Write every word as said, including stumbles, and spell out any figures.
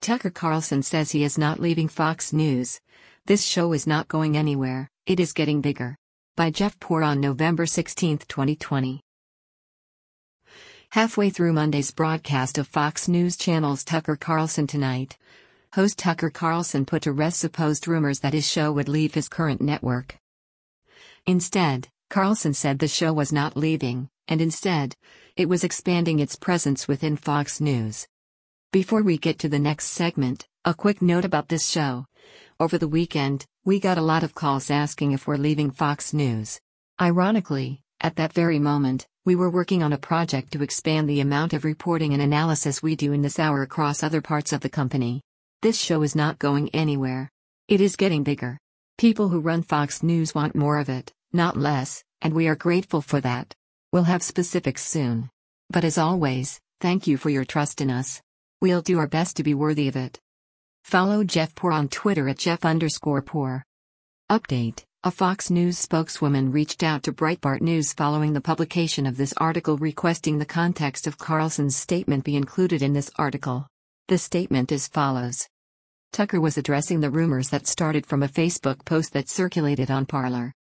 Tucker Carlson says he is not leaving Fox News. This show is not going anywhere, it is getting bigger. By Jeff Poor on November sixteenth, twenty twenty. Halfway through Monday's broadcast of Fox News Channel's Tucker Carlson Tonight, host Tucker Carlson put to rest supposed rumors that his show would leave his current network. Instead, Carlson said the show was not leaving, and instead, it was expanding its presence within Fox News. Before we get to the next segment, a quick note about this show. Over the weekend, we got a lot of calls asking if we're leaving Fox News. Ironically, at that very moment, we were working on a project to expand the amount of reporting and analysis we do in this hour across other parts of the company. This show is not going anywhere. It is getting bigger. People who run Fox News want more of it, not less, and we are grateful for that. We'll have specifics soon. But as always, thank you for your trust in us. We'll do our best to be worthy of it. Follow Jeff Poor on Twitter at Jeff underscore Poor. Update: a Fox News spokeswoman reached out to Breitbart News following the publication of this article requesting the context of Carlson's statement be included in this article. The statement is follows. Tucker was addressing the rumors that started from a Facebook post that circulated on Parler.